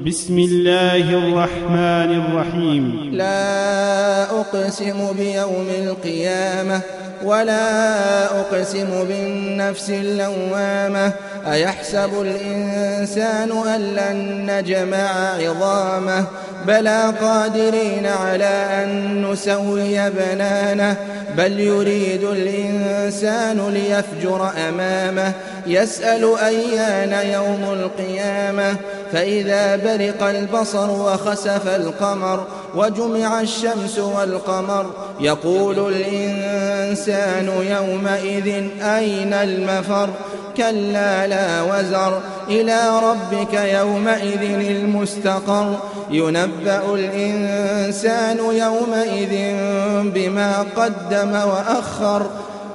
بسم الله الرحمن الرحيم. لا أقسم بيوم القيامة ولا أقسم بالنفس اللوامة أيحسب الإنسان أن لن نجمع عظامه بلى قادرين على أن نسوي بنانه بل يريد الإنسان ليفجر أمامه يسأل أيان يوم القيامة فإذا برق البصر وخسف القمر وجمع الشمس والقمر يقول الإنسان يومئذ أين المفر كلا لا وزر إلى ربك يومئذ المستقر ينبأ الإنسان يومئذ بما قدم وأخر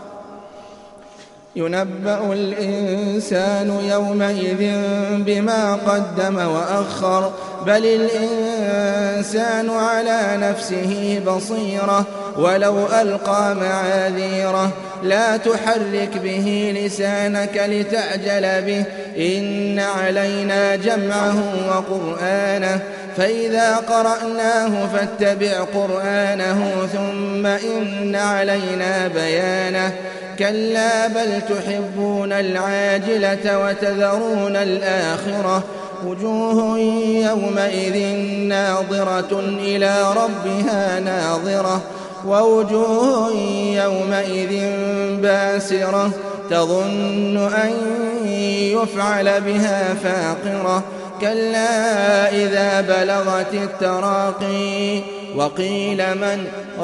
ينبأ الإنسان يومئذ بما قدم وأخر بل الإنسان على نفسه بصيرة ولو ألقى معاذيره لا تحرك به لسانك لتعجل به إن علينا جمعه وقرآنه فإذا قرأناه فاتبع قرآنه ثم إن علينا بيانه كلا بل تحبون العاجلة وتذرون الآخرة وجوه يومئذ ناظرة إلى ربها ناظرة ووجوه يومئذ باسرة تظن أن يفعل بها فاقرة كلا إذا بلغت التراقي وقيل من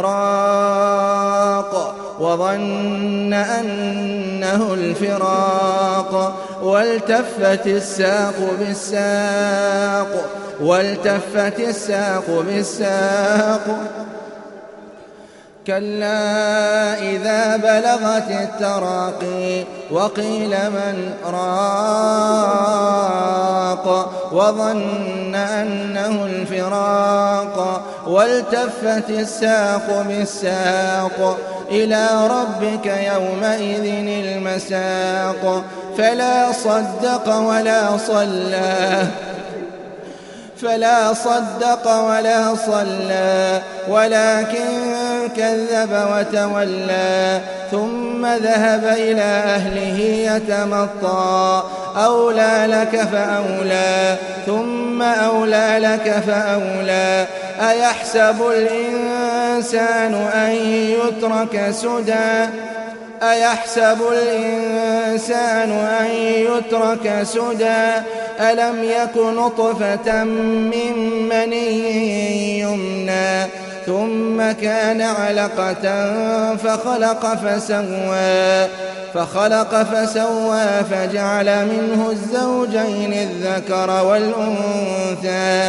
راق وظن أنه الفراق والتفت الساق بالساق كلا إذا بلغت التراقي وقيل من راق وظن أنه الفراق والتفت الساق بالساق إلى ربك يومئذ المساق فلا صدق ولا صلى ولكن كذب وتولى ثم ذهب إلى أهله يتمطى أولى لك فأولى ثم أولى لك فأولى أيحسب الإنسان أن يترك سدى ألم يك نطفة من مني يمنى ثم كان علقة فخلق فسوى فجعل منه الزوجين الذكر والأنثى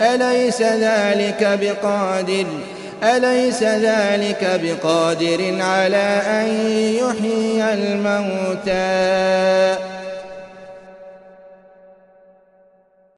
أليس ذلك بقادر على أن يحيي الموتى